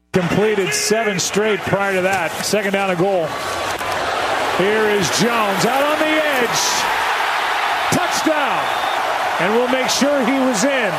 Completed 7 straight prior to that. Second down and goal. Here is Jones out on the edge. Touchdown. And we'll make sure he was in.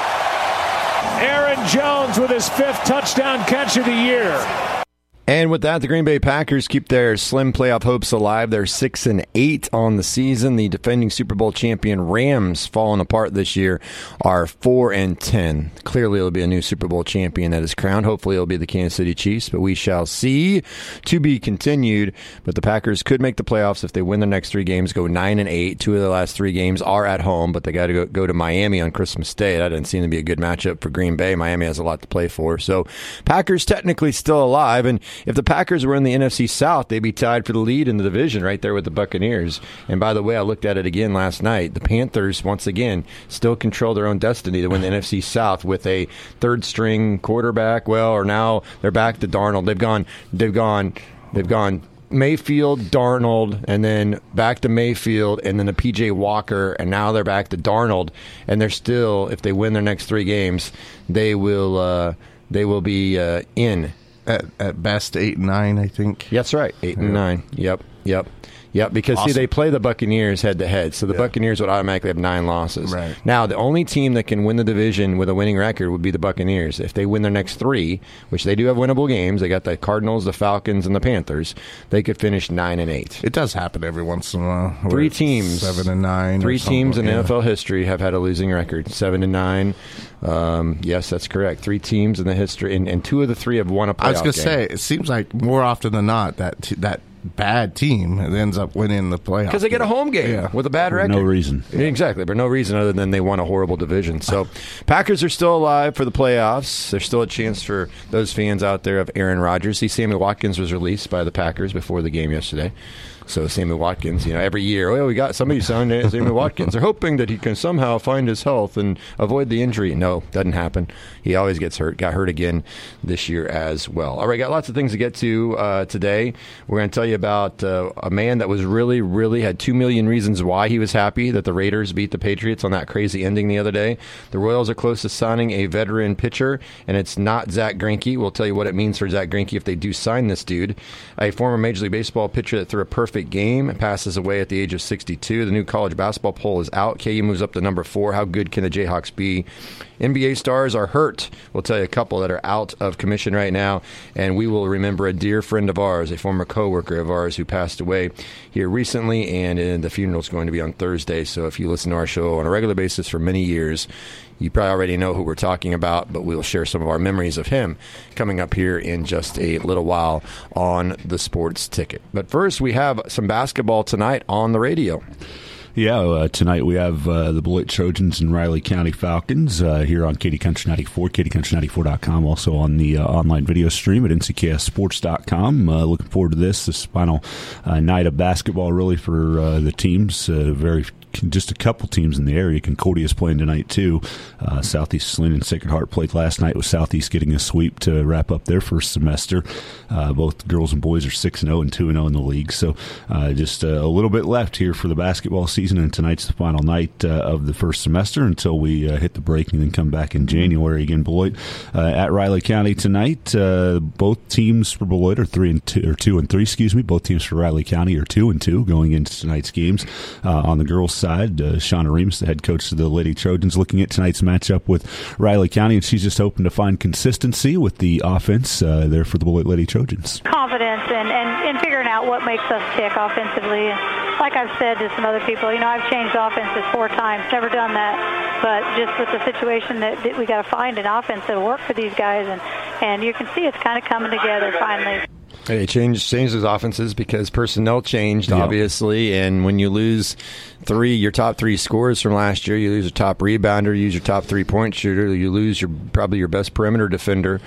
Aaron Jones with his 5th touchdown catch of the year. And with that, the Green Bay Packers keep their slim playoff hopes alive. They're 6-8 on the season. The defending Super Bowl champion Rams, falling apart this year, are 4-10. Clearly, it'll be a new Super Bowl champion that is crowned. Hopefully, it'll be the Kansas City Chiefs, but we shall see. To be continued. But the Packers could make the playoffs if they win their next 3 games, go 9-8. 2 of the last 3 games are at home, but they got to go to Miami on Christmas Day. That didn't seem to be a good matchup for Green Bay. Miami has a lot to play for. So, Packers technically still alive, and if the Packers were in the NFC South, they'd be tied for the lead in the division right there with the Buccaneers. And by the way, I looked at it again last night. The Panthers, once again, still control their own destiny to win the NFC South with a third-string quarterback. Well, or now they're back to Darnold. They've gone Mayfield, Darnold, and then back to Mayfield, and then to P.J. Walker, and now they're back to Darnold. And they're still, if they win their next 3 games, they will be in. At best, 8-9, I think. That's right, 8-9. Yep. Because, awesome. See, they play the Buccaneers head-to-head, so the Buccaneers would automatically have 9 losses. Right. Now, the only team that can win the division with a winning record would be the Buccaneers. If they win their next 3, which they do have winnable games, they got the Cardinals, the Falcons, and the Panthers, they could finish 9-8. It does happen every once in a while. 3 teams. 7-9. 3 teams in NFL history have had a losing record, 7-9. Yes, that's correct. 3 teams in the history, and 2 of the 3 have won a playoff game. I was going to say, it seems like more often than not that bad team ends up winning the playoff. Because they get a home game with a bad record. No reason. Exactly, but no reason other than they won a horrible division. So Packers are still alive for the playoffs. There's still a chance for those fans out there of Aaron Rodgers. See, Sammy Watkins was released by the Packers before the game yesterday. So Sammy Watkins, every year, we got somebody signed Sammy Watkins. They're hoping that he can somehow find his health and avoid the injury. No, doesn't happen. He always gets hurt. Got hurt again this year as well. All right, got lots of things to get to today. We're going to tell you about a man that was really had 2 million reasons why he was happy that the Raiders beat the Patriots on that crazy ending the other day. The Royals are close to signing a veteran pitcher, and it's not Zach Greinke. We'll tell you what it means for Zach Greinke if they do sign this dude. A former Major League Baseball pitcher that threw a perfect game and passes away at the age of 62. The new college basketball poll is out. KU moves up to number 4. How good can the Jayhawks be? NBA stars are hurt. We'll tell you a couple that are out of commission right now, and we will remember a dear friend of ours, a former coworker of ours who passed away here recently, and the funeral is going to be on Thursday. So if you listen to our show on a regular basis for many years, you probably already know who we're talking about, but we'll share some of our memories of him coming up here in just a little while on the Sports Ticket. But first, we have some basketball tonight on the radio. Yeah, tonight we have the Beloit Trojans and Riley County Falcons here on Katy Country 94, KatyCountry94.com, also on the online video stream at NCKSports.com. Looking forward to this final night of basketball, really, for the teams. Just a couple teams in the area. Concordia is playing tonight, too. Southeast Saline and Sacred Heart played last night, with Southeast getting a sweep to wrap up their first semester. Both girls and boys are 6-0 and 2-0 in the league. So just a little bit left here for the basketball season, and tonight's the final night of the first semester until we hit the break and then come back in January again. Beloit at Riley County tonight. Both teams for Beloit are 2-3. Excuse me. Both teams for Riley County are 2-2 going into tonight's games. On the girls' side, Shauna Reams, the head coach of the Lady Trojans, looking at tonight's matchup with Riley County, and she's just hoping to find consistency with the offense there for the Beloit Lady Trojans. Confidence and figuring out what makes us tick offensively. Like I've said to some other people, I've changed offenses 4 times, never done that, but just with the situation that we got to find an offense that'll work for these guys, and you can see it's kind of coming together finally. They changed those offenses because personnel changed, obviously, and when you lose your top 3 scorers from last year, you lose your top rebounder, you lose your top 3-point shooter, you lose probably your best perimeter defender,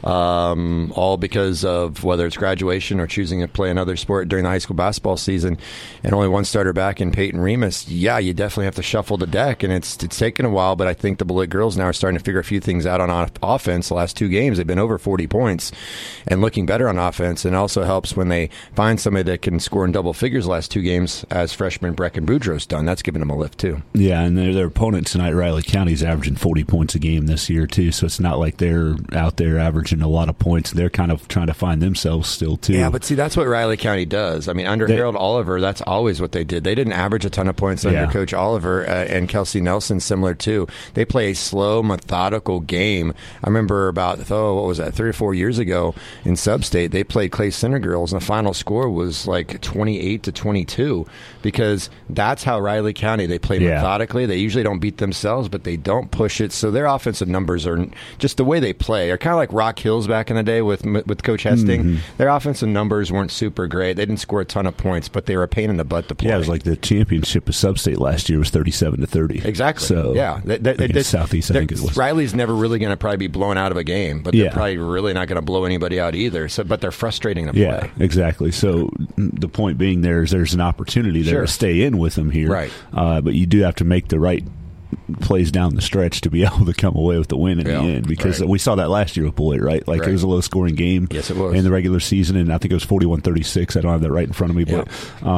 all because of whether it's graduation or choosing to play another sport during the high school basketball season, and only one starter back in Peyton Remus. Yeah, you definitely have to shuffle the deck, and it's taken a while, but I think the Beloit girls now are starting to figure a few things out on offense. The last 2 games, they've been over 40 points and looking better on offense, and also helps when they find somebody that can score in double figures the last 2 games, as freshman Brecken Boudreaux's done. That's given them a lift, too. Yeah, and their opponent tonight, Riley County, is averaging 40 points a game this year, too, so it's not like they're out there averaging averaging a lot of points. They're kind of trying to find themselves still, too. Yeah, but see, that's what Riley County does. I mean, under Harold Oliver, that's always what they did. They didn't average a ton of points under Coach Oliver, and Kelsey Nelson, similar, too. They play a slow, methodical game. I remember about, 3 or 4 years ago in Sub-State, they played Clay Center girls, and the final score was like 28-22, because that's how Riley County, they play methodically. They usually don't beat themselves, but they don't push it. So their offensive numbers are just the way they play are kind of like Rock Hills back in the day with Coach Hesting. Mm-hmm. Their offensive numbers weren't super great. They didn't score a ton of points, but they were a pain in the butt to play. Yeah, it was like the championship of Sub-State last year was 37-30. Exactly. So yeah, Southeast, I think it was. Riley's never really going to probably be blown out of a game, but they're probably really not going to blow anybody out either. So, but they're frustrating to play. Yeah, exactly. So the point being, there's an opportunity there to stay in with them here, right? But you do have to make the right plays down the stretch to be able to come away with the win in the end, because we saw that last year with Beloit, right? Like it was a low scoring game it was. In the regular season, and I think it was 41-36. I don't have that right in front of me, but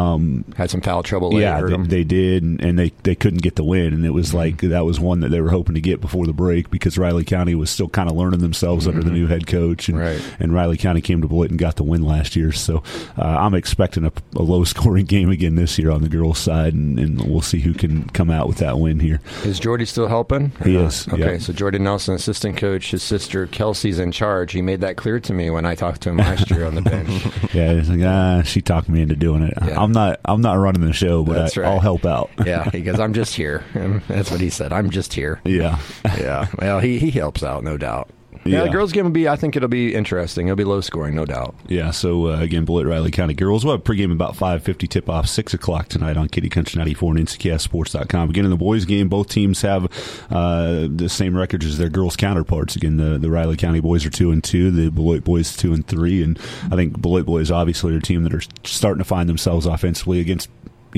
had some foul trouble late. Yeah, they did, and they couldn't get the win, and it was like that was one that they were hoping to get before the break, because Riley County was still kind of learning themselves under the new head coach, and Riley County came to Beloit and got the win last year. So I'm expecting a low scoring game again this year on the girls' side, and we'll see who can come out with that win here. Is Jordy still helping? He is. Okay, so Jordy Nelson, assistant coach, his sister Kelsey's in charge. He made that clear to me when I talked to him last year on the bench. Yeah, he's like, she talked me into doing it. Yeah. I'm not running the show, but I'll help out. Yeah, he goes, I'm just here. And that's what he said. I'm just here. Yeah. Yeah. Well, he helps out, no doubt. Yeah, the girls' game will be, I think it'll be interesting. It'll be low scoring, no doubt. Yeah, so again, Beloit Riley County girls. We'll have pregame about 5:50, tip-off 6 o'clock tonight on Kitty Country 94 and NCCSports.com. Again, in the boys' game, both teams have the same records as their girls' counterparts. Again, the Riley County boys are 2-2, the Beloit boys 2-3, and I think Beloit boys obviously are a team that are starting to find themselves offensively against,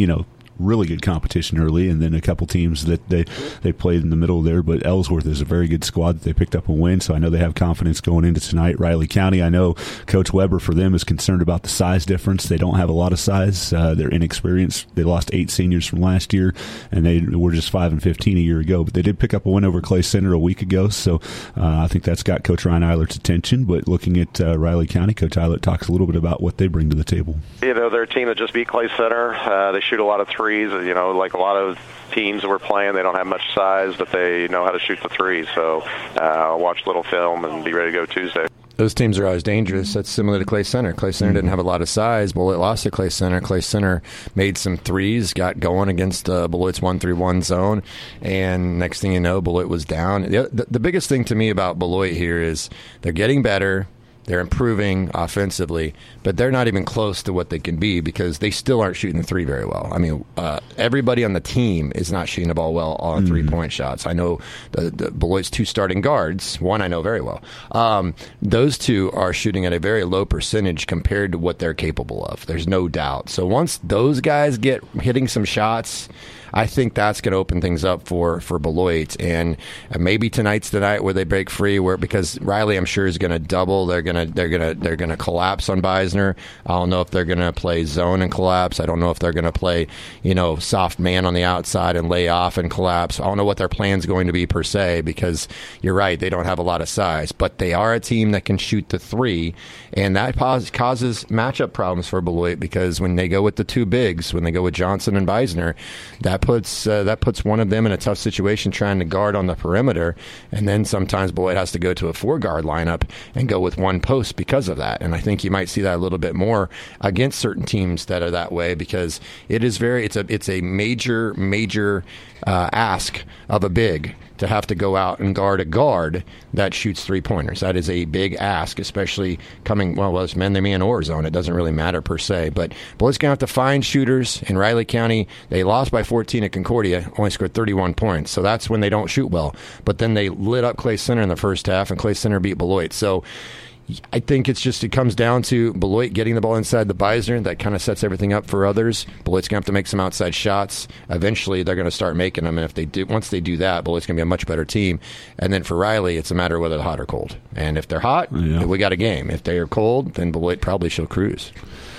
really good competition early, and then a couple teams that they played in the middle there. But Ellsworth is a very good squad that they picked up a win, so I know they have confidence going into tonight. Riley County, I know Coach Weber for them is concerned about the size difference. They don't have a lot of size. They're inexperienced. They lost 8 seniors from last year, and they were just 5-15 a year ago. But they did pick up a win over Clay Center a week ago, so I think that's got Coach Ryan Eilert's attention. But looking at Riley County, Coach Eilert talks a little bit about what they bring to the table. They're a team that just beat Clay Center. They shoot a lot of threes. Like a lot of teams that we're playing, they don't have much size, but they know how to shoot the threes. So I'll watch a little film and be ready to go Tuesday. Those teams are always dangerous. That's similar to Clay Center. Clay Center didn't have a lot of size. Beloit lost to Clay Center. Clay Center made some threes, got going against Beloit's 1-3-1 zone, and next thing you know, Beloit was down. The biggest thing to me about Beloit here is they're getting better. They're improving offensively, but they're not even close to what they can be because they still aren't shooting the three very well. I mean, everybody on the team is not shooting the ball well on three-point shots. I know the Beloit's 2 starting guards, one I know very well. Those 2 are shooting at a very low percentage compared to what they're capable of. There's no doubt. So once those guys get hitting some shots, I think that's going to open things up for Beloit, and maybe tonight's the night where they break free. Because Riley, I'm sure, is going to double. They're going to collapse on Beisner. I don't know if they're going to play zone and collapse. I don't know if they're going to play soft man on the outside and lay off and collapse. I don't know what their plan's going to be per se, because you're right, they don't have a lot of size, but they are a team that can shoot the three, and that causes matchup problems for Beloit, because when they go with the 2 bigs, when they go with Johnson and Beisner, that puts one of them in a tough situation trying to guard on the perimeter, and then sometimes Beloit has to go to a 4-guard lineup and go with 1 post because of that. And I think you might see that a little bit more against certain teams that are that way, because it's a major ask of a big to have to go out and guard a guard that shoots 3-pointers. That is a big ask, especially coming, well, it's man-to-man or zone. It doesn't really matter per se. But Beloit's going to have to find shooters. In Riley County, they lost by 14 at Concordia, only scored 31 points. So that's when they don't shoot well. But then they lit up Clay Center in the first half, and Clay Center beat Beloit. So I think it comes down to Beloit getting the ball inside the Beisner. That kind of sets everything up for others. Beloit's going to have to make some outside shots. Eventually, they're going to start making them, and once they do that, Beloit's going to be a much better team. And then for Riley, it's a matter of whether they're hot or cold. And if they're hot, we got a game. If they are cold, then Beloit probably shall cruise.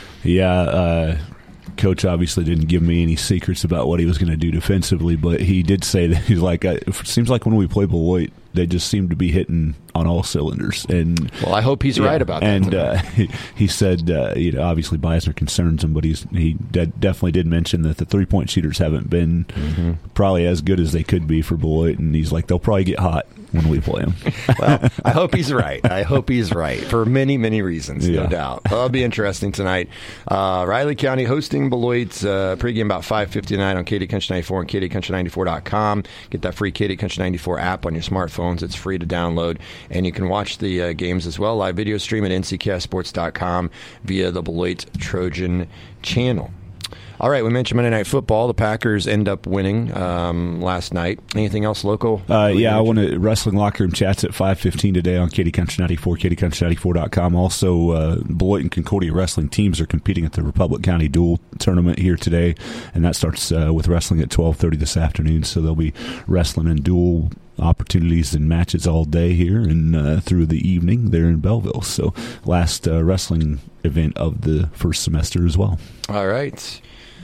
Yeah, Coach obviously didn't give me any secrets about what he was going to do defensively, but he did say that he's like, it seems like when we play Beloit, they just seem to be hitting on all cylinders. And well, I hope he's right about that. And he said, obviously Beisner concerns him, but he definitely did mention that the 3-point shooters haven't been probably as good as they could be for Beloit, and he's like, they'll probably get hot when we play them. Well, I hope he's right. I hope he's right for many, many reasons, no doubt. That'll be interesting tonight. Riley County hosting Beloit, pregame about 5:50 tonight on KD Country 94 and KDCountry94.com. Get that free KD Country 94 app on your smartphones. It's free to download. And you can watch the games as well. Live video stream at NCCastSports.com via the Beloit Trojan channel. All right, we mentioned Monday Night Football. The Packers end up winning last night. Anything else local? I want to Wrestling Locker Room Chats at 5:15 today on KD Country 94, KDCountry94.com. Also, Beloit and Concordia wrestling teams are competing at the Republic County Dual Tournament here today, and that starts with wrestling at 12:30 this afternoon. So they'll be wrestling in dual opportunities and matches all day here and through the evening there in Belleville. So last wrestling event of the first semester as well. All right.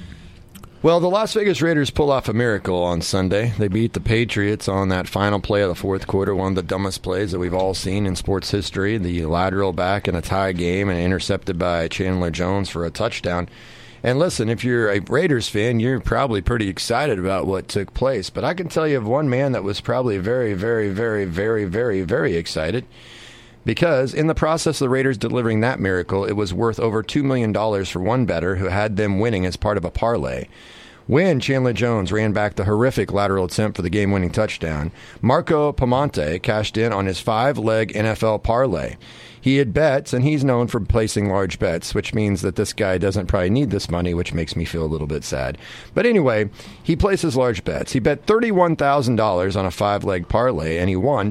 Well, the Las Vegas Raiders pull off a miracle on Sunday. They beat the Patriots on that final play of the fourth quarter, one of the dumbest plays that we've all seen in sports history, the lateral back in a tie game and intercepted by Chandler Jones for a touchdown. And listen, if you're a Raiders fan, you're probably pretty excited about what took place. But I can tell you of one man that was probably very, very, very, very, very, very excited. Because in the process of the Raiders delivering that miracle, it was worth over $2 million for one bettor who had them winning as part of a parlay. When Chandler Jones ran back the horrific lateral attempt for the game-winning touchdown, Marco Piemonte cashed in on his 5-leg NFL parlay. He had bets, and he's known for placing large bets, which means that this guy doesn't probably need this money, which makes me feel a little bit sad. But anyway, he places large bets. He bet $31,000 on a 5-leg parlay, and he won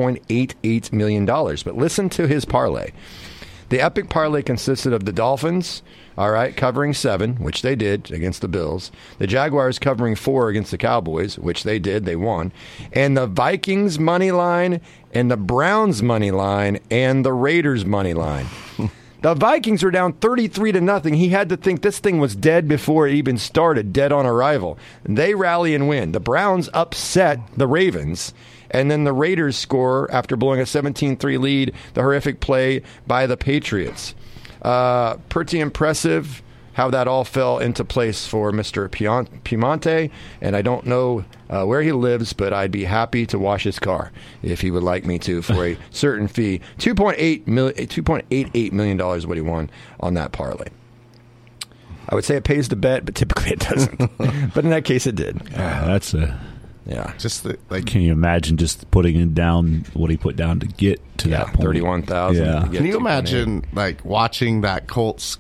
$2.88 million. But listen to his parlay. The epic parlay consisted of the Dolphins, covering 7, which they did against the Bills. The Jaguars covering 4 against the Cowboys, which they did, they won. And the Vikings money line, and the Browns money line, and the Raiders money line. The Vikings were down 33-0. He had to think this thing was dead before it even started, dead on arrival. They rally and win. The Browns upset the Ravens. And then the Raiders score after blowing a 17-3 lead, the horrific play by the Patriots. Pretty impressive how that all fell into place for Mr. Piemonte. And I don't know where he lives, but I'd be happy to wash his car if he would like me to for a certain fee. $2.88 million is what he won on that parlay. I would say it pays to bet, but typically it doesn't. But in that case, it did. That's a... Yeah, just can you imagine just putting it down what he put down to get to that point? 31,000. Yeah. Can you imagine watching that Colts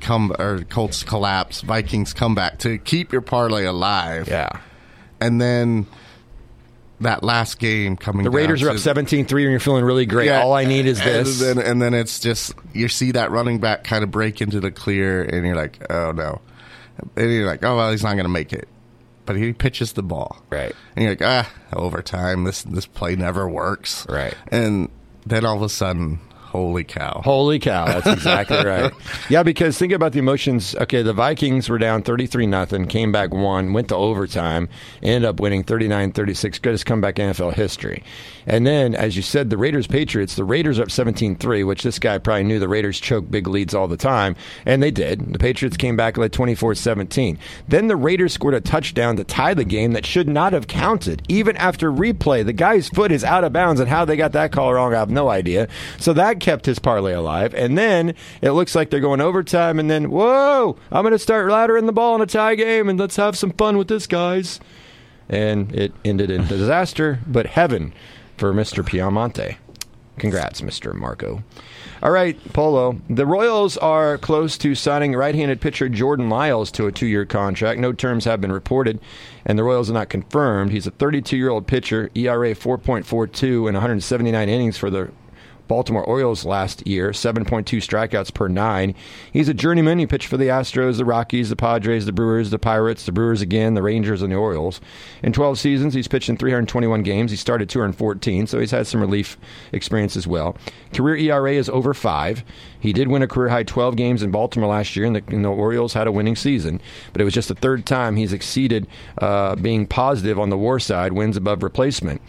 collapse, Vikings comeback to keep your parlay alive? Yeah, and then that last game coming. The Raiders are up 17-3, and you're feeling really great. Yeah, all I need is this, and then it's just you see that running back kind of break into the clear, and you're like, oh no, and you're like, oh well, he's not going to make it. But he pitches the ball. Right. And you're like, overtime, this play never works. Right. And then all of a sudden, holy cow. Holy cow, that's exactly right. Yeah, because think about the emotions. Okay, the Vikings were down 33-0, came back, won, went to overtime, ended up winning 39-36, greatest comeback in NFL history. And then, as you said, the Raiders-Patriots, the Raiders are up 17-3, which this guy probably knew the Raiders choke big leads all the time, and they did. The Patriots came back and led 24-17. Then the Raiders scored a touchdown to tie the game that should not have counted. Even after replay, the guy's foot is out of bounds, and how they got that call wrong, I have no idea. So that kept his parlay alive. And then it looks like they're going overtime, and then, whoa, I'm going to start laddering the ball in a tie game, and let's have some fun with this, guys. And it ended in disaster, but heaven for Mr. Piemonte. Congrats, Mr. Marco. All right, Polo. The Royals are close to signing right-handed pitcher Jordan Lyles to a 2-year contract. No terms have been reported, and the Royals are not confirmed. He's a 32-year-old pitcher, ERA 4.42 and 179 innings for the Baltimore Orioles last year, 7.2 strikeouts per 9. He's a journeyman. He pitched for the Astros, the Rockies, the Padres, the Brewers, the Pirates, the Brewers again, the Rangers, and the Orioles. In 12 seasons, he's pitched in 321 games. He started 214, so he's had some relief experience as well. Career ERA is over 5. He did win a career-high 12 games in Baltimore last year, and the Orioles had a winning season. But it was just the third time he's exceeded being positive on the WAR side, wins above replacement.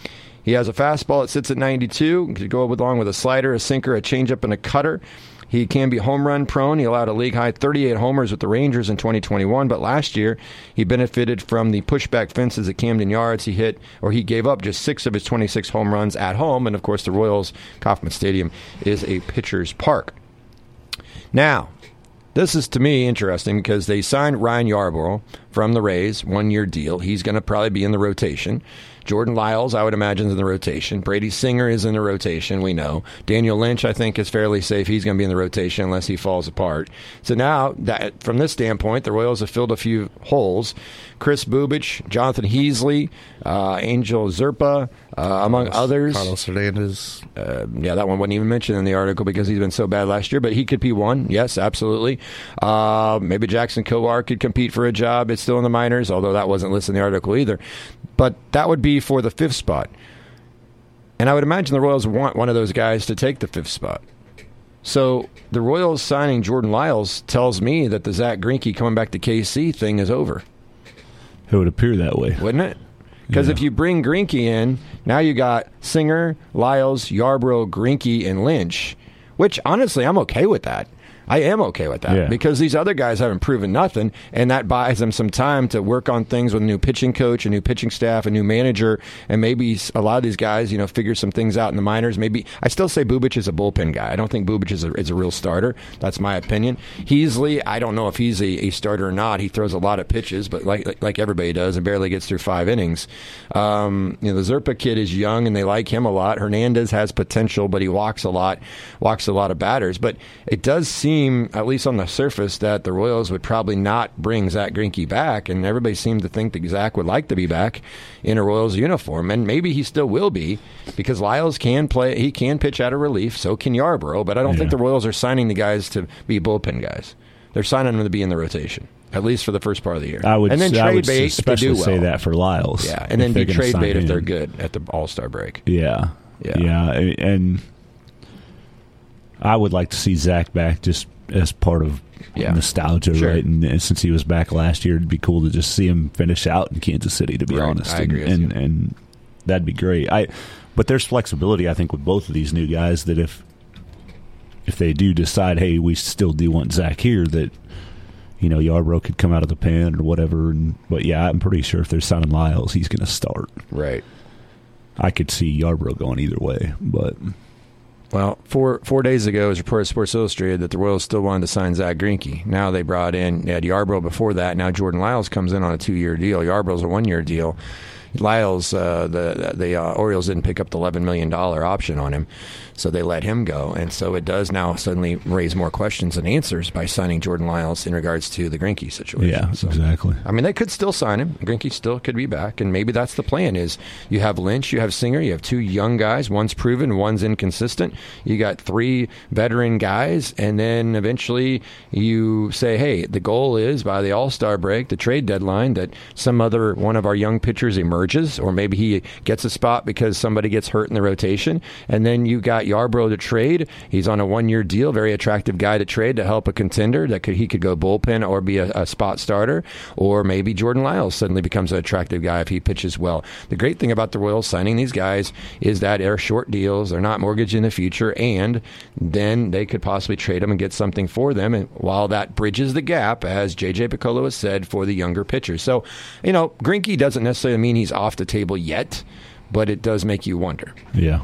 He has a fastball that sits at 92. Could go along with a slider, a sinker, a changeup, and a cutter. He can be home run prone. He allowed a league-high 38 homers with the Rangers in 2021, but last year he benefited from the pushback fences at Camden Yards. He gave up just 6 of his 26 home runs at home, and of course the Royals' Kauffman Stadium is a pitcher's park. Now, this is, to me, interesting because they signed Ryan Yarbrough from the Rays, 1-year deal. He's going to probably be in the rotation. Jordan Lyles, I would imagine, is in the rotation. Brady Singer is in the rotation, we know. Daniel Lynch, I think, is fairly safe. He's going to be in the rotation unless he falls apart. So now, from this standpoint, the Royals have filled a few holes. Chris Bubich, Jonathan Heasley, Angel Zerpa, among others. Carlos Hernandez. That one wasn't even mentioned in the article because he's been so bad last year, but he could be one. Yes, absolutely. Maybe Jackson Kowar could compete for a job. It's still in the minors, although that wasn't listed in the article either. But that would be for the 5th spot. And I would imagine the Royals want one of those guys to take the 5th spot. So the Royals signing Jordan Lyles tells me that the Zach Greinke coming back to KC thing is over. It would appear that way. Wouldn't it? Because if you bring Greinke in, now you got Singer, Lyles, Yarbrough, Greinke, and Lynch, which honestly I'm okay with that. I am okay with that because these other guys haven't proven nothing, and that buys them some time to work on things with a new pitching coach, a new pitching staff, a new manager, and maybe a lot of these guys, figure some things out in the minors. Maybe I still say Bubich is a bullpen guy. I don't think Bubich is a real starter. That's my opinion. Heasley, I don't know if he's a starter or not. He throws a lot of pitches, but like everybody does, and barely gets through 5 innings. The Zerpa kid is young, and they like him a lot. Hernandez has potential, but he walks a lot of batters. But it does seem, at least on the surface, that the Royals would probably not bring Zach Greinke back, and everybody seemed to think that Zach would like to be back in a Royals uniform, and maybe he still will be because Lyles can play. He can pitch out of relief, so can Yarbrough, but I don't think the Royals are signing the guys to be bullpen guys. They're signing them to be in the rotation, at least for the first part of the year. And then trade bait especially if they do well. Say that for Lyles. Yeah, and then be trade bait if they're good at the All-Star break. Yeah, and I would like to see Zach back just as part of nostalgia, right? And since he was back last year, it'd be cool to just see him finish out in Kansas City, to be honest. I agree with you. And that'd be great. But there's flexibility, I think, with both of these new guys that if they do decide, hey, we still do want Zach here, that Yarbrough could come out of the pen or whatever. But I'm pretty sure if they're signing Lyles, he's going to start. Right. I could see Yarbrough going either way, but. Well, 4 days ago, it was reported in Sports Illustrated that the Royals still wanted to sign Zach Greinke. Now they had Yarbrough before that. Now Jordan Lyles comes in on a 2-year deal. Yarbrough's a 1-year deal. Lyles, the Orioles didn't pick up the $11 million option on him, so they let him go. And so it does now suddenly raise more questions than answers by signing Jordan Lyles in regards to the Greinke situation. Yeah, exactly. I mean, they could still sign him. Greinke still could be back, and maybe that's the plan is you have Lynch, you have Singer, you have 2 young guys. One's proven, one's inconsistent. You got 3 veteran guys, and then eventually you say, hey, the goal is by the All-Star break, the trade deadline, that some other one of our young pitchers emerges, or maybe he gets a spot because somebody gets hurt in the rotation, and then you got Yarbrough to trade. He's on a 1-year deal, very attractive guy to trade to help a contender. He could go bullpen or be a spot starter, or maybe Jordan Lyles suddenly becomes an attractive guy if he pitches well. The great thing about the Royals signing these guys is that they're short deals, they're not mortgaged in the future, and then they could possibly trade them and get something for them, and while that bridges the gap, as J.J. Piccolo has said, for the younger pitchers. So, Greinke doesn't necessarily mean he's off the table yet, but it does make you wonder. Yeah.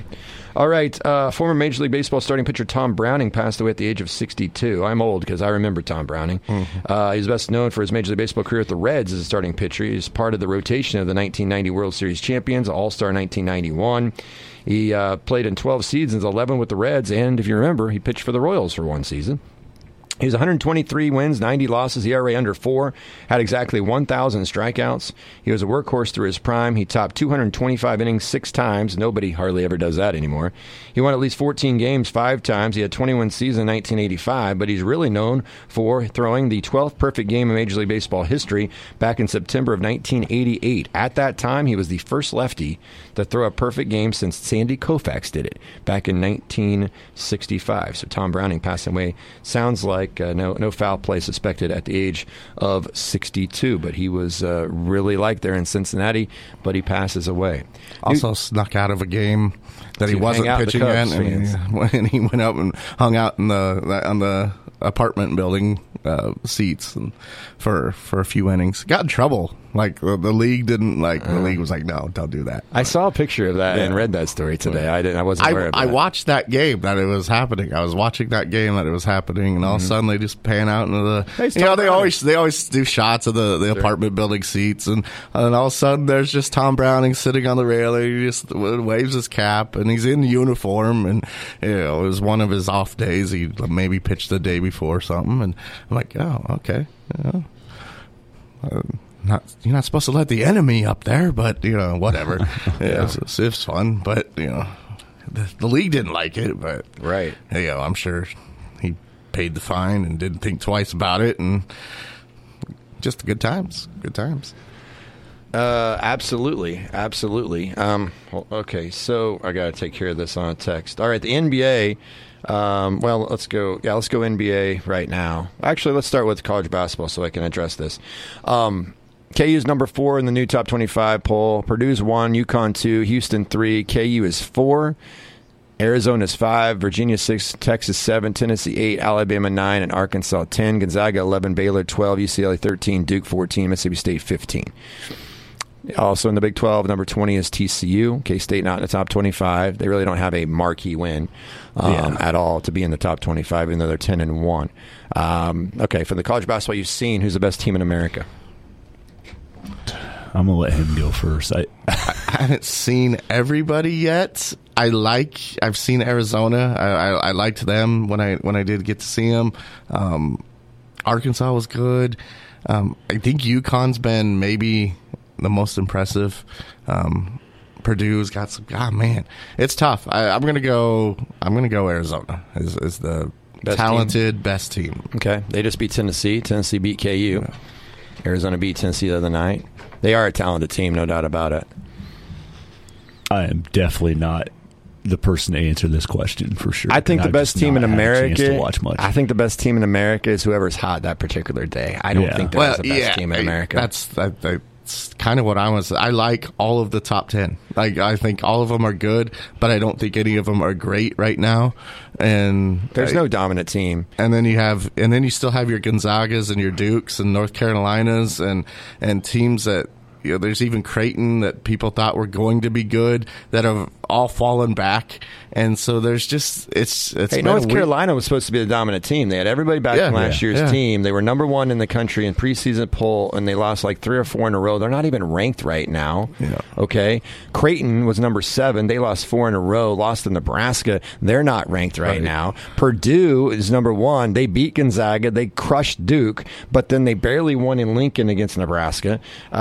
All right. Former Major League Baseball starting pitcher Tom Browning passed away at the age of 62. I'm old because I remember Tom Browning. He's best known for his Major League Baseball career at the Reds as a starting pitcher. He's part of the rotation of the 1990 World Series champions, All-Star 1991. He played in 12 seasons, 11 with the Reds, and if you remember, he pitched for the Royals for 1 season. He was 123 wins, 90 losses, ERA under 4, had exactly 1,000 strikeouts. He was a workhorse through his prime. He topped 225 innings 6 times. Nobody hardly ever does that anymore. He won at least 14 games 5 times. He had 21 seasons in 1985, but he's really known for throwing the 12th perfect game in Major League Baseball history back in September of 1988. At that time, he was the first lefty to throw a perfect game since Sandy Koufax did it back in 1965. So Tom Browning passing away, sounds like like. No foul play suspected at the age of 62, but he was really liked there in Cincinnati, but he passes away. Also snuck out of a game that he wasn't pitching in, and he went up and hung out on the apartment building seats and for a few innings. Got in trouble. Like the league didn't like. The league was like, no, don't do that. I saw a picture of that and read that story today. I wasn't aware of that. I watched that game that it was happening. I was watching that game that it was happening, and all of a sudden they just pan out into the. They always do shots of the apartment building seats, and all of a sudden there's just Tom Browning sitting on the railing. He just waves his cap, and he's in uniform, and it was one of his off days. He maybe pitched the day before or something, and I'm like, oh, okay. You're not supposed to let the enemy up there, but whatever. It's fun, but the league didn't like it. But right, I'm sure he paid the fine and didn't think twice about it, and just good times. Good times. Absolutely. Okay, so I got to take care of this on a text. All right, the NBA. Let's go. Yeah, let's go NBA right now. Actually, let's start with college basketball so I can address this. KU's number 4 in the new top 25 poll. Purdue's 1, UConn 2, Houston 3, KU is 4, Arizona's 5, Virginia 6, Texas 7, Tennessee 8, Alabama 9, and Arkansas 10, Gonzaga 11, Baylor 12, UCLA 13, Duke 14, Mississippi State 15. Also in the Big 12, number 20 is TCU. K-State not in the top 25. They really don't have a marquee win at all to be in the top 25, even though they're 10-1. Okay, for the college basketball you've seen, who's the best team in America? I'm going to let him go first. I haven't seen everybody yet. I've seen Arizona. I liked them when I did get to see them. Arkansas was good. I think UConn's been maybe the most impressive. Purdue's got some. Man, it's tough. I'm gonna go Arizona is the best talented best team. Okay, they just beat Tennessee. Tennessee beat KU. Yeah. Arizona beat Tennessee the other night. They are a talented team, no doubt about it. I am definitely not the person to answer this question for sure. I think the best team in America. To watch much. I think the best team in America is whoever's hot that particular day. I don't think there's the best team in America. That's kind of what I like all of the top 10. Like I think all of them are good, but I don't think any of them are great right now. And there's no dominant team. And then you still have your Gonzagas and your Dukes and North Carolinas and teams that there's even Creighton that people thought were going to be good that have all fallen back. And so there's just it's North Carolina was supposed to be the dominant team. They had everybody back from last year's team. They were number 1 in the country in preseason poll, and they lost like 3 or 4 in a row. They're not even ranked right now. Yeah. Okay, Creighton was number 7. They lost 4 in a row. Lost to Nebraska. They're not ranked right now. Purdue is number 1. They beat Gonzaga. They crushed Duke, but then they barely won in Lincoln against Nebraska.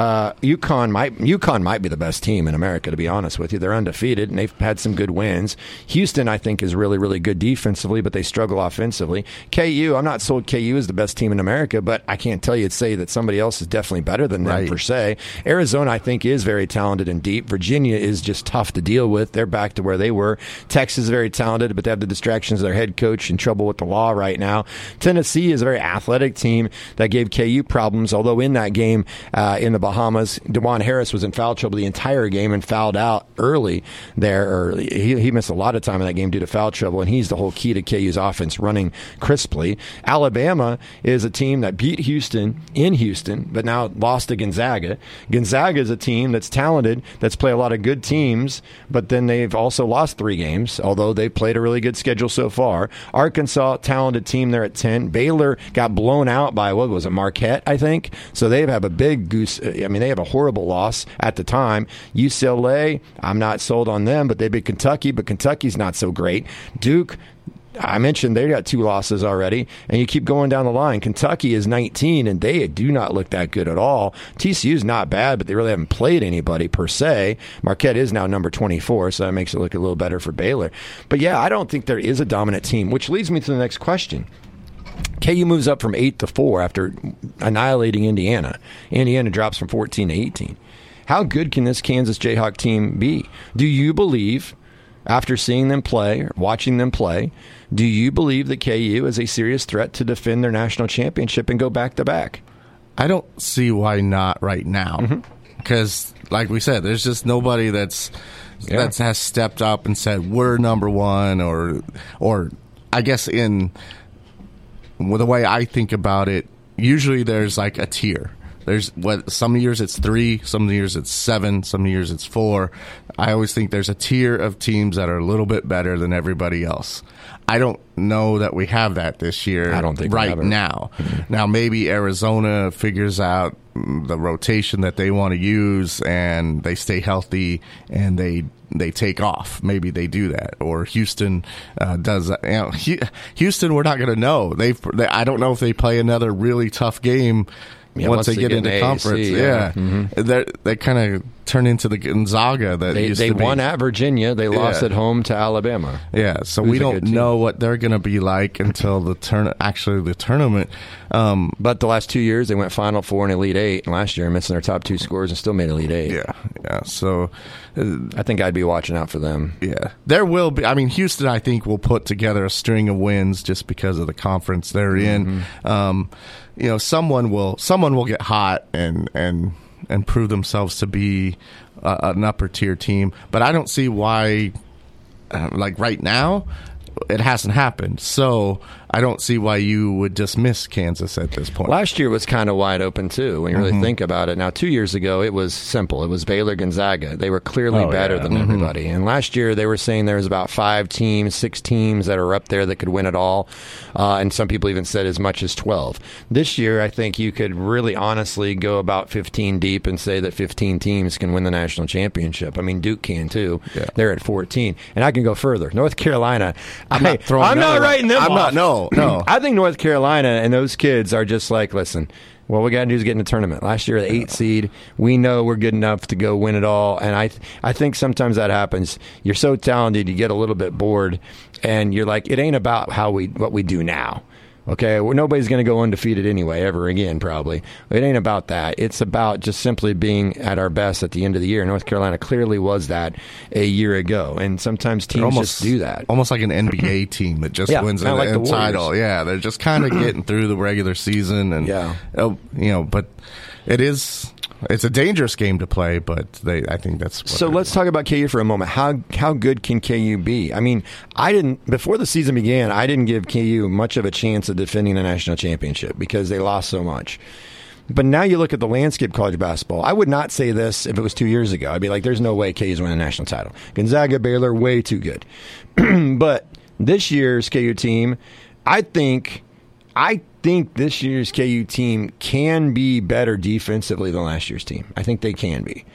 UConn might be the best team in America, to be honest with you. They're undefeated, and they've had some good wins. Houston, I think, is really, really good defensively, but they struggle offensively. KU, I'm not sold KU is the best team in America, but I can't tell you to say that somebody else is definitely better than them per se. Arizona, I think, is very talented and deep. Virginia is just tough to deal with. They're back to where they were. Texas is very talented, but they have the distractions of their head coach in trouble with the law right now. Tennessee is a very athletic team that gave KU problems, although in that game in the Bahamas, DeJuan Harris was in foul trouble the entire game and fouled out early there. He missed a lot of time in that game due to foul trouble, and he's the whole key to KU's offense running crisply. Alabama is a team that beat Houston in Houston, but now lost to Gonzaga. Gonzaga is a team that's talented, that's played a lot of good teams, but then they've also lost 3 games, although they've played a really good schedule so far. Arkansas, talented team there at 10. Baylor got blown out by, what was it, Marquette, I think? So they have a big goose. I mean, they have a horrible loss at the time. UCLA, I'm not sold on them, but they beat Kentucky, but Kentucky's not so great. Duke, I mentioned they got 2 losses already, and you keep going down the line. Kentucky is 19, and they do not look that good at all. TCU's not bad, but they really haven't played anybody per se. Marquette is now number 24, so that makes it look a little better for Baylor. But yeah, I don't think there is a dominant team, which leads me to the next question. KU moves up from 8 to 4 after annihilating Indiana. Indiana drops from 14 to 18. How good can this Kansas Jayhawk team be? Do you believe after seeing them play, watching them play, do you believe that KU is a serious threat to defend their national championship and go back-to-back? I don't see why not right now. Because, like we said, there's just nobody that has stepped up and said, we're number one, or I guess the way I think about it, usually there's like a tier. There's some years it's 3, some years it's 7, some years it's 4. I always think there's a tier of teams that are a little bit better than everybody else. I don't know that we have that this year. I don't think right now. Now maybe Arizona figures out the rotation that they want to use and they stay healthy and they take off. Maybe they do that, or Houston does that. Houston, we're not going to know. I don't know if they play another really tough game. Once they get into conference, they kind of turn into the Gonzaga that they won at Virginia. They lost at home to Alabama. Yeah, so we don't know what they're going to be like until the tournament. But the last 2 years, they went Final Four and Elite Eight, and last year missing their top 2 scores and still made Elite Eight. Yeah. So I think I'd be watching out for them. Yeah, there will be. I mean, Houston, I think, will put together a string of wins just because of the conference they're in. Someone will get hot and prove themselves to be an upper tier team, but I don't see why. Like right now, it hasn't happened, so I don't see why you would dismiss Kansas at this point. Last year was kind of wide open, too, when you really think about it. Now, 2 years ago, it was simple. It was Baylor-Gonzaga. They were clearly better than everybody. And last year, they were saying there was about 5 teams, 6 teams that are up there that could win it all. And some people even said as much as 12. This year, I think you could really honestly go about 15 deep and say that 15 teams can win the national championship. I mean, Duke can, too. Yeah. They're at 14. And I can go further. North Carolina. I'm not writing them off. No. I think North Carolina and those kids are just like, listen, what we got to do is get in the tournament. Last year, the 8th seed, we know we're good enough to go win it all. And I think sometimes that happens. You're so talented, you get a little bit bored, and you're like, it ain't about what we do now. Okay, well, nobody's going to go undefeated anyway, ever again, probably. It ain't about that. It's about just simply being at our best at the end of the year. North Carolina clearly was that a year ago, and sometimes teams just do that. Almost like an NBA team that just wins a title. Yeah, they're just kind of getting through the regular season, and but it's a dangerous game to play, but I think that's what so. Let's talk about KU for a moment. How good can KU be? I mean, before the season began, I didn't give KU much of a chance of defending the national championship because they lost so much. But now you look at the landscape of college basketball. I would not say this if it was 2 years ago. I'd be like, there's no way KU's winning a national title. Gonzaga, Baylor, way too good. But this year's KU team, I think this year's KU team can be better defensively than last year's team. I think they can be.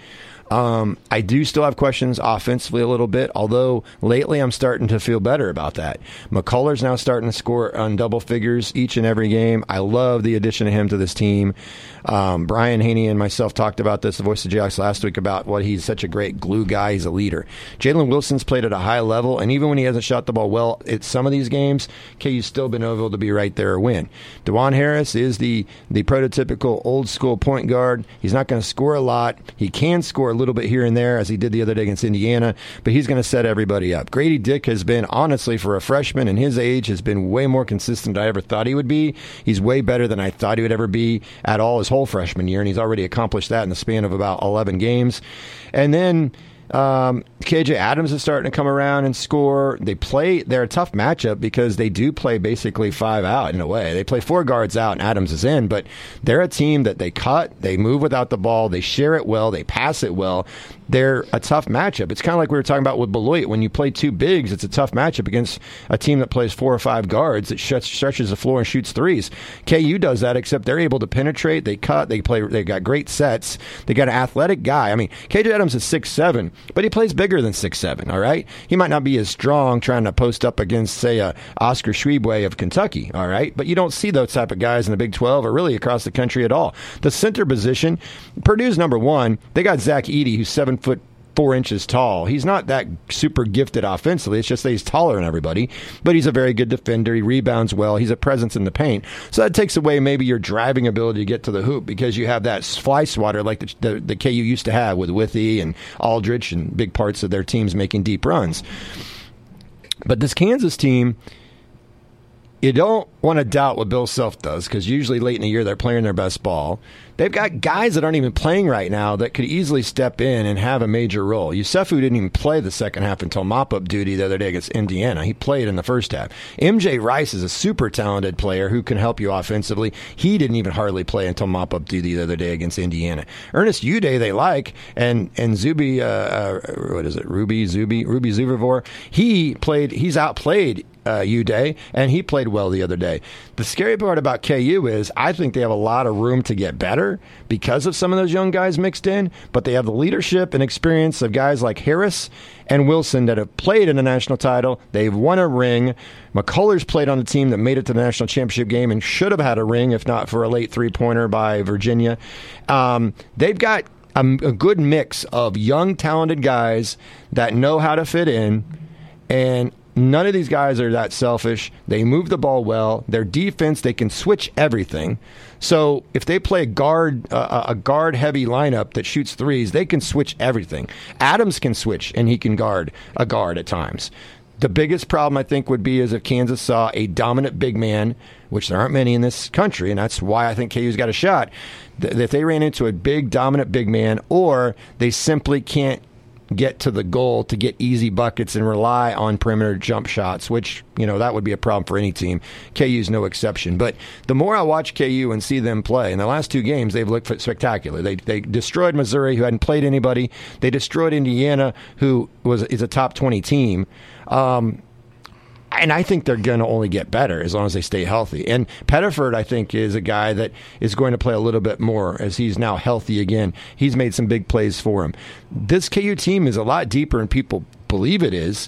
I do still have questions offensively a little bit, although lately I'm starting to feel better about that. McCullough's now starting to score on double figures each and every game. I love the addition of him to this team. Brian Haney and myself talked about this, the voice of Jayhawks, last week, about what he's such a great glue guy. He's a leader. Jalen Wilson's played at a high level, and even when he hasn't shot the ball well at some of these games, KU's still been able to be right there or win. DeJuan Harris is the prototypical old-school point guard. He's not going to score a lot. He can score a little bit here and there, as he did the other day against Indiana, but he's going to set everybody up. Grady Dick has been, honestly, for a freshman and his age, has been way more consistent than I ever thought he would be. He's way better than I thought he would ever be at all his whole freshman year, and he's already accomplished that in the span of about 11 games. And then KJ Adams is starting to come around and score. They're a tough matchup because they do play basically 5 out in a way. They play 4 guards out and Adams is in, but they're a team that they cut, they move without the ball, they share it well, they pass it well. They're a tough matchup. It's kind of like we were talking about with Beloit. When you play 2 bigs, it's a tough matchup against a team that plays 4 or 5 guards that stretches the floor and shoots threes. KU does that, except they're able to penetrate, they cut, they got great sets, they got an athletic guy. I mean, KJ Adams is 6'7", but he plays bigger than 6'7", all right? He might not be as strong trying to post up against, say, Oscar Schwebwe of Kentucky, all right? But you don't see those type of guys in the Big 12 or really across the country at all. The center position, Purdue's number 1. They got Zach Edey, who's 7'3", 4 inches tall. He's not that super gifted offensively. It's just that he's taller than everybody, but he's a very good defender. He rebounds well. He's a presence in the paint. So that takes away maybe your driving ability to get to the hoop because you have that fly swatter like the KU used to have with Withey and Aldrich and big parts of their teams making deep runs. But this Kansas team, you don't want to doubt what Bill Self does because usually late in the year they're playing their best ball. They've got guys that aren't even playing right now that could easily step in and have a major role. Yusufu didn't even play the second half until mop-up duty the other day against Indiana. He played in the first half. MJ Rice is a super talented player who can help you offensively. He didn't even hardly play until mop-up duty the other day against Indiana. Ernest Uday they like, and Zuby, Ruby Zubivor, he's outplayed Uday, and he played well the other day. The scary part about KU is I think they have a lot of room to get better because of some of those young guys mixed in, but they have the leadership and experience of guys like Harris and Wilson that have played in the national title. They've won a ring. McCullers played on the team that made it to the national championship game and should have had a ring if not for a late three-pointer by Virginia. They've got a good mix of young, talented guys that know how to fit in, and none of these guys are that selfish. They move the ball well. Their defense, they can switch everything. So if they play a guard-heavy lineup that shoots threes, they can switch everything. Adams can switch, and he can guard a guard at times. The biggest problem, I think, would be is if Kansas saw a dominant big man, which there aren't many in this country, and that's why I think KU's got a shot. If they ran into a big, dominant big man, or they simply can't get to the goal to get easy buckets and rely on perimeter jump shots, which, that would be a problem for any team. KU's no exception. But the more I watch KU and see them play, in the last 2 games, they've looked spectacular. They destroyed Missouri, who hadn't played anybody. They destroyed Indiana, who is a top 20 team. And I think they're going to only get better as long as they stay healthy. And Pettiford, I think, is a guy that is going to play a little bit more as he's now healthy again. He's made some big plays for him. This KU team is a lot deeper than people believe it is.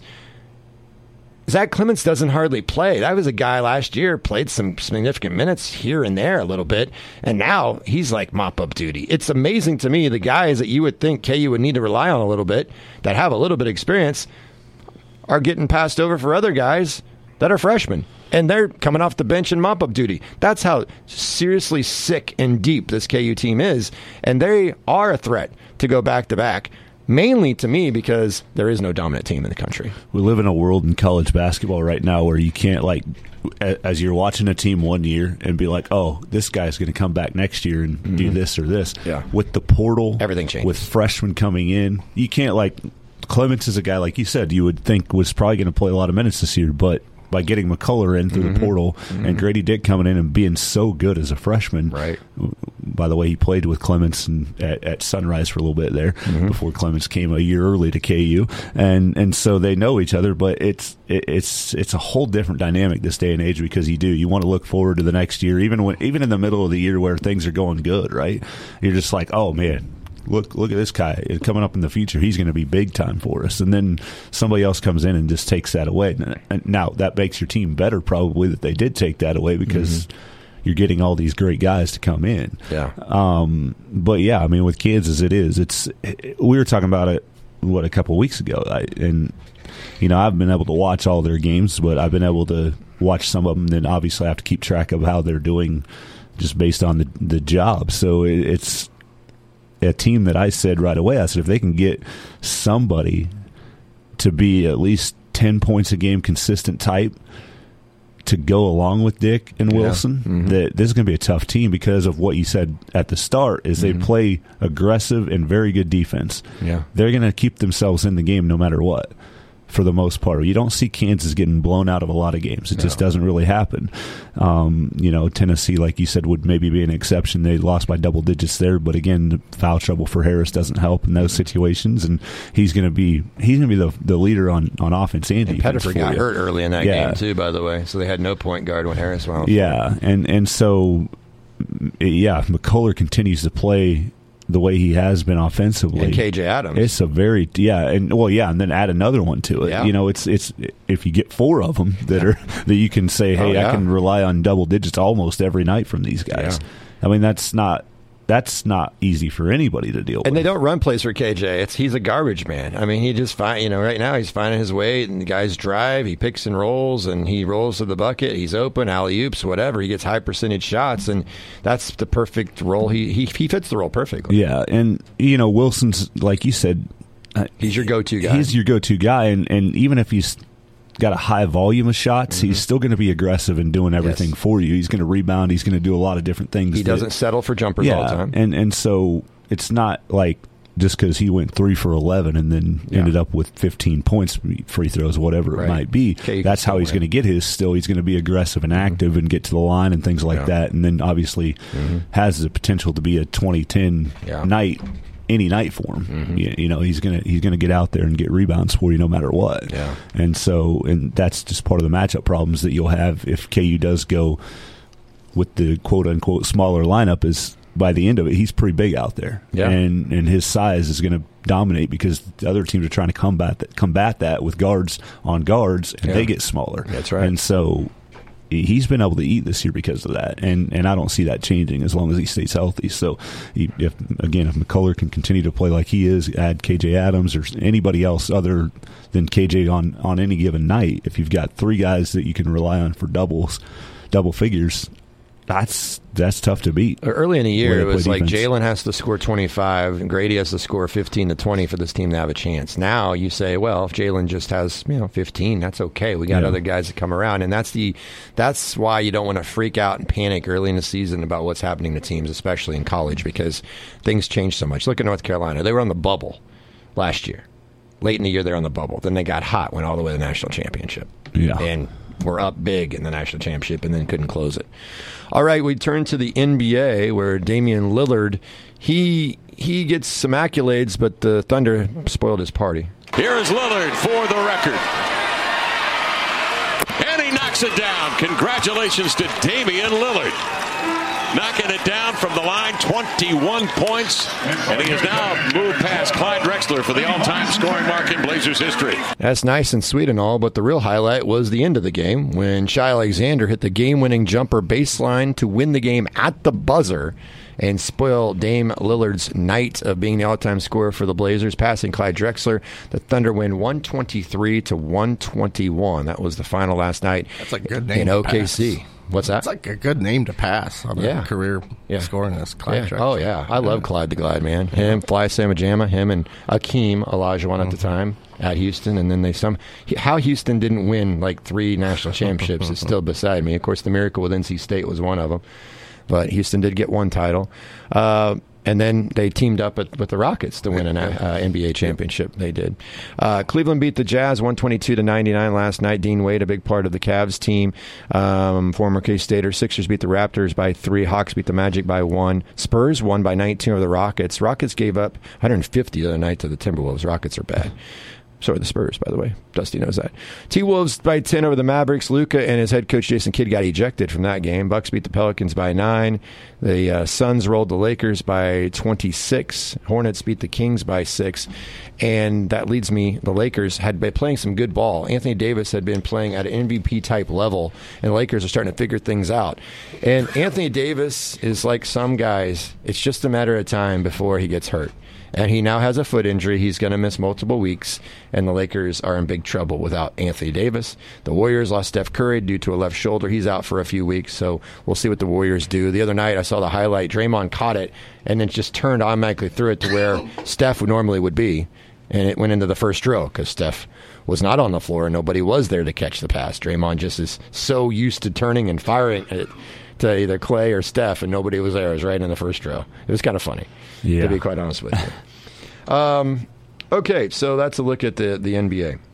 Zach Clements doesn't hardly play. That was a guy last year, played some significant minutes here and there a little bit, and now he's like mop-up duty. It's amazing to me the guys that you would think KU would need to rely on a little bit, that have a little bit of experience, are getting passed over for other guys that are freshmen. And they're coming off the bench in mop-up duty. That's how seriously sick and deep this KU team is. And they are a threat to go back-to-back, mainly to me because there is no dominant team in the country. We live in a world in college basketball right now where you can't, as you're watching a team one year and be like, oh, this guy's going to come back next year and do this or this. Yeah. With the portal, everything changes. With freshmen coming in, you can't, Clements is a guy, like you said, you would think was probably going to play a lot of minutes this year, but by getting McCullough in through the portal and Grady Dick coming in and being so good as a freshman. Right. By the way, he played with Clements at Sunrise for a little bit there before Clements came a year early to KU, and so they know each other. But it's a whole different dynamic this day and age because you want to look forward to the next year, even in the middle of the year where things are going good, right? You're just like, oh man. Look at this guy coming up in the future. He's going to be big time for us. And then somebody else comes in and just takes that away. And now that makes your team better probably that they did take that away because you're getting all these great guys to come in. Yeah. But yeah, I mean, with Kansas, we were talking about it, a couple of weeks ago. I've been able to watch all their games, but I've been able to watch some of them. Then obviously I have to keep track of how they're doing just based on the job. So it's a team that I said right away, I said, if they can get somebody to be at least 10 points a game consistent type to go along with Dick and Wilson, that this is going to be a tough team because of what you said at the start is they play aggressive and very good defense. Yeah. They're going to keep themselves in the game no matter what. For the most part, you don't see Kansas getting blown out of a lot of games. It just doesn't really happen. Tennessee, like you said, would maybe be an exception. They lost by double digits there, but again, the foul trouble for Harris doesn't help in those situations, and he's going to be the leader on offense and defense. Pettiford got hurt early in that game too, by the way, so they had no point guard when Harris went out. Yeah, and so McCullough continues to play the way he has been offensively. And KJ Adams. It's a very and then add another one to it. Yeah. It's if you get 4 of them that you can say, hey, I can rely on double digits almost every night from these guys. Yeah. I mean, that's not that's not easy for anybody to deal with. And they don't run plays for KJ. He's a garbage man. I mean, he just right now he's finding his way, and the guys drive, he picks and rolls, and he rolls to the bucket, he's open, alley-oops, whatever. He gets high percentage shots, and that's the perfect role. He fits the role perfectly. Yeah, and Wilson's, like you said, he's your go-to guy. He's your go-to guy, and even if he's got a high volume of shots, he's still going to be aggressive and doing everything for you. He's going to rebound. He's going to do a lot of different things. He doesn't settle for jumpers all the time. And so it's not like just because he went 3 for 11 and then ended up with 15 points, free throws, whatever it might be. That's how he's going to get his. Still, he's going to be aggressive and active and get to the line and things like that. And then obviously has the potential to be a 2010 night. Any night for him, he's gonna get out there and get rebounds for you no matter what. Yeah. And that's just part of the matchup problems that you'll have if KU does go with the quote unquote smaller lineup. Is by the end of it, he's pretty big out there, and his size is going to dominate because the other teams are trying to combat that with guards on guards, and they get smaller. That's right. And so he's been able to eat this year because of that, and I don't see that changing as long as he stays healthy. So, if McCullough can continue to play like he is, add KJ Adams or anybody else other than KJ on any given night, if you've got 3 guys that you can rely on for double figures, that's tough to beat. Early in the year, it was like defense. Jalen has to score 25 and Grady has to score 15 to 20 for this team to have a chance. Now you say, well, if Jalen just has 15, that's okay. We got other guys that come around, and that's why you don't want to freak out and panic early in the season about what's happening to teams, especially in college, because things change so much. Look at North Carolina; they were on the bubble last year. Late in the year, they're on the bubble. Then they got hot, went all the way to the national championship, and were up big in the national championship, and then couldn't close it. All right, we turn to the NBA, where Damian Lillard, he gets some accolades, but the Thunder spoiled his party. Here is Lillard for the record. And he knocks it down. Congratulations to Damian Lillard. Knocking it down from the line, 21 points. And he has now moved past Clyde Drexler for the all-time scoring mark in Blazers history. That's nice and sweet and all, but the real highlight was the end of the game when Shai Alexander hit the game-winning jumper baseline to win the game at the buzzer and spoil Dame Lillard's night of being the all-time scorer for the Blazers, passing Clyde Drexler. The Thunder win 123-121. That was the final last night. That's a good name in OKC. Pass. What's that? It's like a good name to pass on a career scoring this. Clyde Drexler. Oh, yeah. I love Clyde the Glide, man. Him, Fly Samajama, him and Akeem Olajuwon at the time at Houston. And then how Houston didn't win like 3 national championships is still beside me. Of course, the miracle with NC State was one of them. But Houston did get 1 title. And then they teamed up with the Rockets to win an NBA championship. They did. Cleveland beat the Jazz 122-99 last night. Dean Wade, a big part of the Cavs team, former K-Stater. Sixers beat the Raptors by 3. Hawks beat the Magic by 1. Spurs won by 19 over the Rockets. Rockets gave up 150 the other night to the Timberwolves. Rockets are bad. So are the Spurs, by the way. Dusty knows that. T-Wolves by 10 over the Mavericks. Luka and his head coach Jason Kidd got ejected from that game. Bucks beat the Pelicans by 9. The Suns rolled the Lakers by 26. Hornets beat the Kings by 6. And that leads me, the Lakers had been playing some good ball. Anthony Davis had been playing at an MVP-type level, and the Lakers are starting to figure things out. And Anthony Davis is like some guys. It's just a matter of time before he gets hurt. And he now has a foot injury. He's going to miss multiple weeks, and the Lakers are in big trouble without Anthony Davis. The Warriors lost Steph Curry due to a left shoulder. He's out for a few weeks, so we'll see what the Warriors do. The other night I saw the highlight. Draymond caught it and then just turned automatically through it to where Steph normally would be, and it went into the first row because Steph was not on the floor and nobody was there to catch the pass. Draymond just is so used to turning and firing it to either Clay or Steph, and nobody was there. It was right in the first row. It was kind of funny, to be quite honest with you. Okay, so that's a look at the NBA.